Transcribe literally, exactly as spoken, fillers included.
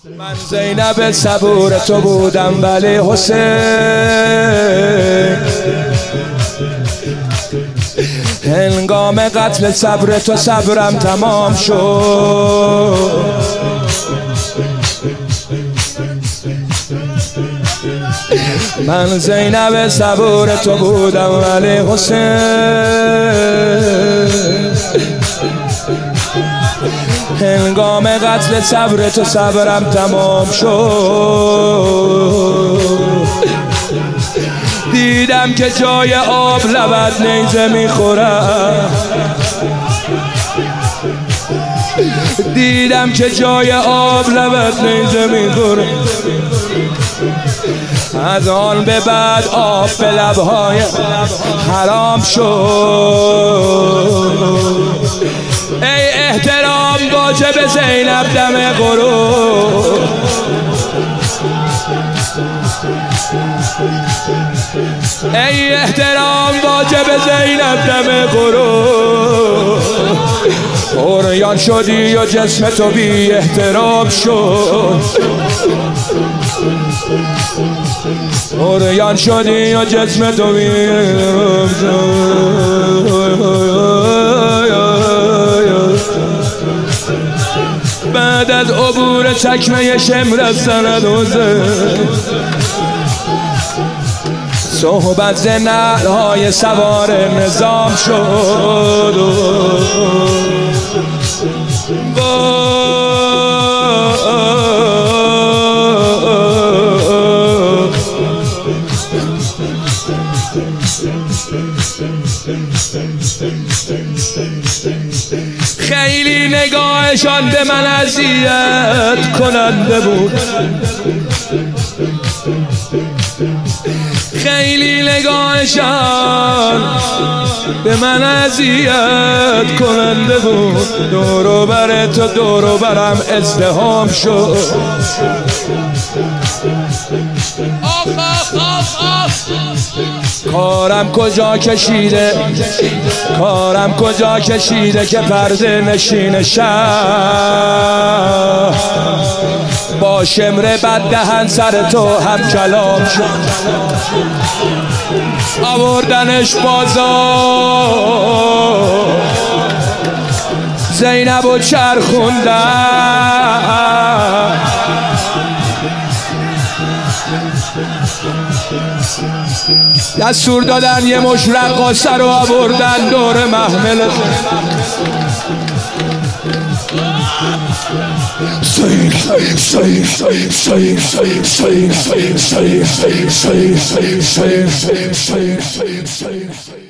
من زینب صبور تو بودم ولی حسین هنگام قتل صبر تو صبرم تمام شد. من زینب صبور تو بودم ولی حسین هنگام قتل صبر تو صبرم تمام شد. دیدم که جای آب لبت نیزه میخورم، دیدم که جای آب لبت نیزه میخورم. از آن به بعد آب به لبهای حرام شد. ای احترام واجب زینب دم غروب، ای احترام واجب زینب دم غروب. عریان شدی و جسم تو بی احترام شد، عریان شدی و جسم تو بی احترام شد. بعد از عبور چکمه شمر سند حسین صحبت ز نعل‌های سوار نظام شد. خیلی نگاهشان به من اذیت کننده بود، خیلی نگاهشان به من اذیت کننده بود. دور و بر تو دور و برم ازدحام شد. کارم کجا کشیده، کارم کجا کشیده که پرده نشین شهر با شمر بد دهن سر تو هم کلام شد. آوردنش بازار زینب و چرخوندن، دستور دادن یه مش رقاصه رو آوردن دور محمل سیر سیر سیر سیر سیر سیر سیر سیر سیر سیر سیر سیر سیر سیر